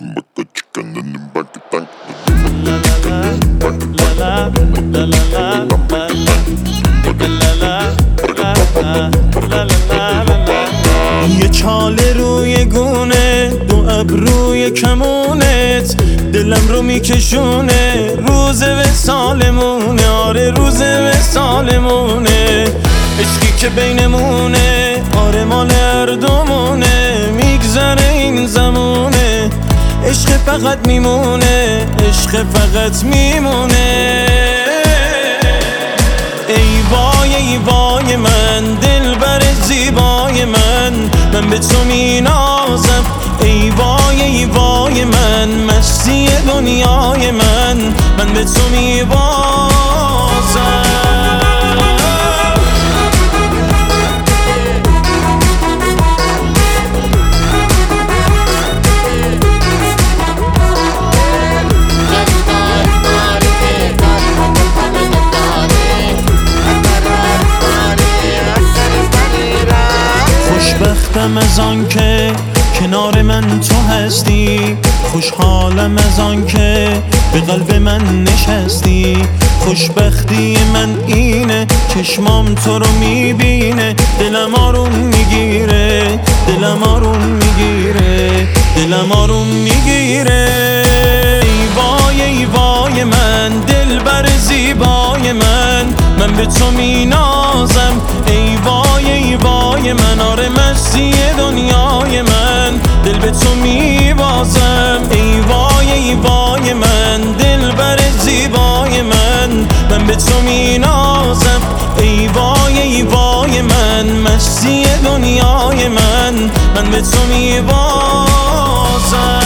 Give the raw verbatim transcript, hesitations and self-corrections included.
یه چاله روی گونه، دو ابروی کمونت، دلم رو میکشونه. روز وصالمونه، آره روز وصالمونه. عشقی که بینمونه، آره مال هر دومونه. میگذره این زمونه، عشق فقط میمونه، عشق فقط میمونه. ای وای ای وای من، دلبر زیبای من، من به تو مینازم. ای وای ای وای من، مستی دنیای من، من به تو میبازم. خوشبختم از آن که کنار من تو هستی، خوشحالم از آن که به قلب من نشستی. خوشبختی من اینه، چشمام تو رو میبینه، دلم آروم میگیره، دلم آروم میگیره، دلم آروم میگیره. ای وای ای وای من، دلبر زیبای من، من به تو مینازم. ای وای ای وای من، آره مستی دنیای من، دل به تو میبازم. ای وای ای وای من، دلبر زیبای من، من به تو مینازم. ای وای ای وای من، مستی دنیای من، من به تو میبازم.